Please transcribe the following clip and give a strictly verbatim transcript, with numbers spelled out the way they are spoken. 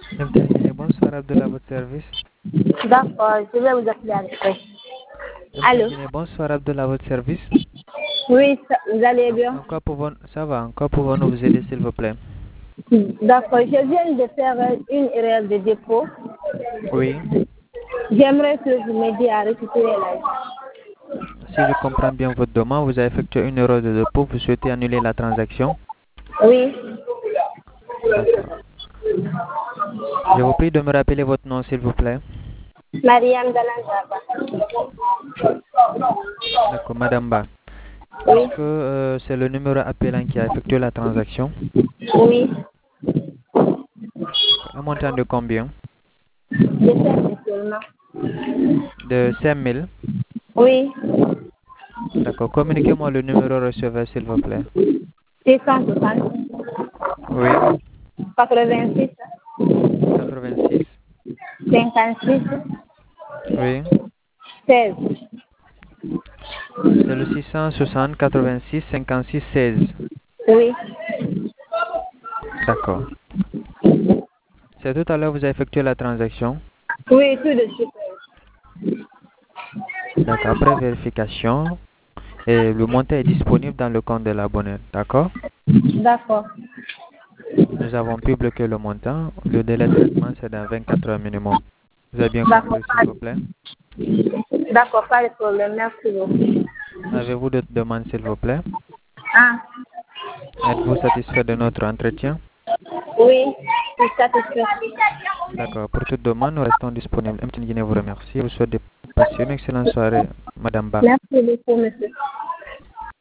M T N Guinée, bonsoir Abdullah, à votre service. D'accord, je vais vous appeler après. M T N Allô? Guinée, bonsoir Abdullah, à votre service. Oui, ça- vous allez En, bien? en quoi pouvons, ça va, en quoi pouvons-nous vous aider, s'il vous plaît? D'accord, je viens de faire euh, une erreur de dépôt. Oui, J'aimerais que vous m'aidiez à récupérer l'argent. si je comprends bien votre demande, vous avez effectué une erreur de dépôt, vous souhaitez annuler la transaction? Oui, D'accord. Je vous prie de me rappeler votre nom, s'il vous plaît. Mariam Dalanzaba. D'accord, Madame Ba. Oui, Est-ce que euh, c'est le numéro appelant qui a effectué la transaction? oui, D'accord. Un montant de combien? je sais seulement. De cinq mille. Oui, D'accord. Communiquez-moi le numéro receveur, s'il vous plaît. six cent soixante, Oui, quatre-vingt-six, quatre-vingt-six. cinquante-six, Oui. seize. C'est le six cent soixante quatre-vingt-six cinquante-six seize. Oui, D'accord. C'est tout à l'heure vous avez effectué la transaction. oui, tout de suite. D'accord. Après vérification, et le montant est disponible dans le compte de l'abonné. D'accord. D'accord. Nous avons pu bloquer le montant. Le délai de traitement, c'est dans vingt-quatre heures minimum. Vous avez bien D'accord, compris, s'il pas vous plaît. de, d'accord, pas de problème. Merci beaucoup. Avez-vous d'autres demandes, s'il vous plaît? Ah, Êtes-vous satisfait de notre entretien? oui, je suis satisfait. D'accord. Pour toute demande, nous restons disponibles. M T N Guinée vous remercie. Je vous souhaite de passer une excellente soirée, Madame Ba. Merci beaucoup, monsieur.